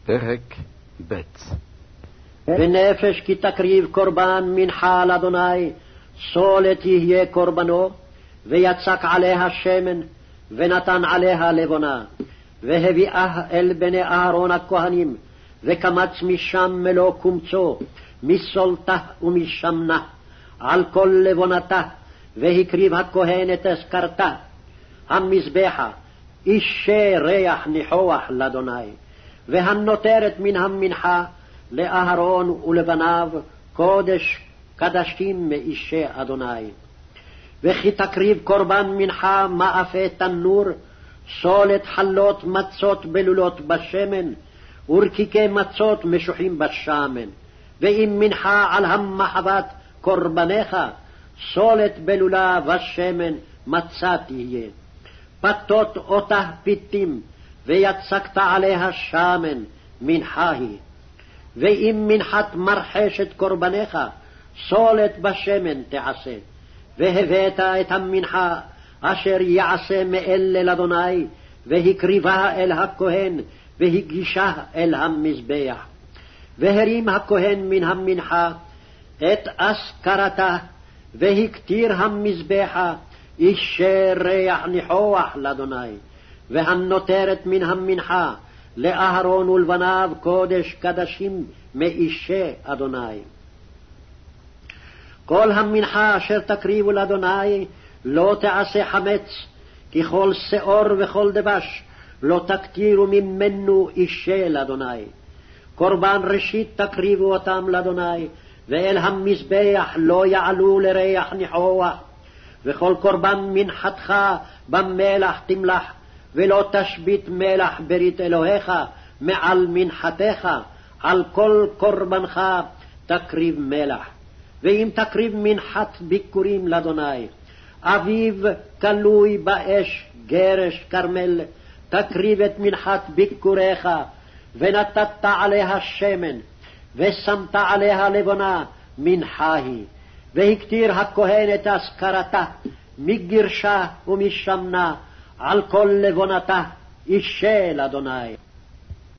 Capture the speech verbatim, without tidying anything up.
פרק ב'. ונפש כי תקריב קורבן מנחה לאדוני, סולת יהיה קורבנו, ויצק עליה שמן, ונתן עליה לבונה, והביאה אל בני אהרון הכהנים, וקמץ משם מלוא קומצו, מסולתה ומשמנה, על כל לבונתה, והקריב הכהן את אזכרתה, המזבחה, אישי ריח ניחוח לאדוני, והנותרת מן המנחה לאהרון ולבניו, קודש קדשים מאישי אדוני. וכי תקריב קורבן מנחה מאפה תנור, סולת חלות מצות בלולות בשמן, ורקיקי מצות משוחים בשמן. ואם מנחה על המחבת קורבניך, סולת בלולה בשמן מצה תהיה. פתות אותה פיתים, ויצקת עליה שמן, מנחה היא. ואם מנחת מרחשת קורבניך, סולת בשמן תעשה. והבאת את המנחה אשר יעשה מאלה לאדוני, והקריבה אל הכהן, והגישה אל המזבח. והרים הכהן מן המנחה את אזכרתה, והקטיר המזבחה, אישי ריח ניחוח לאדוני. והנותרת מן המנחה לאהרון ולבניו, קודש קדשים מאישי אדוני. כל המנחה אשר תקריבו לאדוני לא תעשה חמץ, כי כל שאור וכל דבש לא תקטירו ממנו אישי לאדוני. קורבן ראשית תקריבו אותם לאדוני, ואל המזבח לא יעלו לריח ניחוח. וכל קורבן מנחתך במלח תמלח, ולא תשבית מלח ברית אלוהיך מעל מנחתך, על כל קורבנך תקריב מלח. ואם תקריב מנחת ביקורים לאדוני, אביב כלוי באש גרש כרמל, תקריב את מנחת ביקוריך, ונתת עליה שמן, ושמת עליה לבונה, מנחה היא. והקטיר הכהן את אזכרתה, מגרשה ומשמנה, על כל לבונתה, אישי לאדוני.